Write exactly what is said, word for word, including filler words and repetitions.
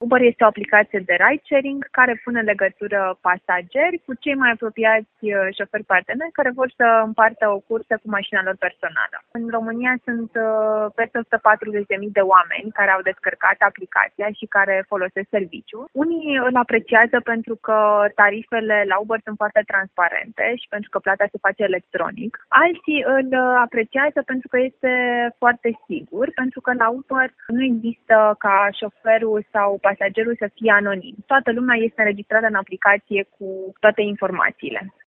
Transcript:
Uber este o aplicație de ride-sharing care pune în legătură pasageri cu cei mai apropiați șoferi parteneri care vor să împartă o cursă cu mașina lor personală. În România sunt peste o sută patruzeci de mii de oameni care au descărcat aplicația și care folosesc serviciul. Unii îl apreciază pentru că tarifele la Uber sunt foarte transparente și pentru că plata se face electronic. Alții îl apreciază pentru că este foarte sigur, pentru că la Uber nu există ca șoferul sau pasagerul să fie anonim. Toată lumea este înregistrată în aplicație cu toate informațiile.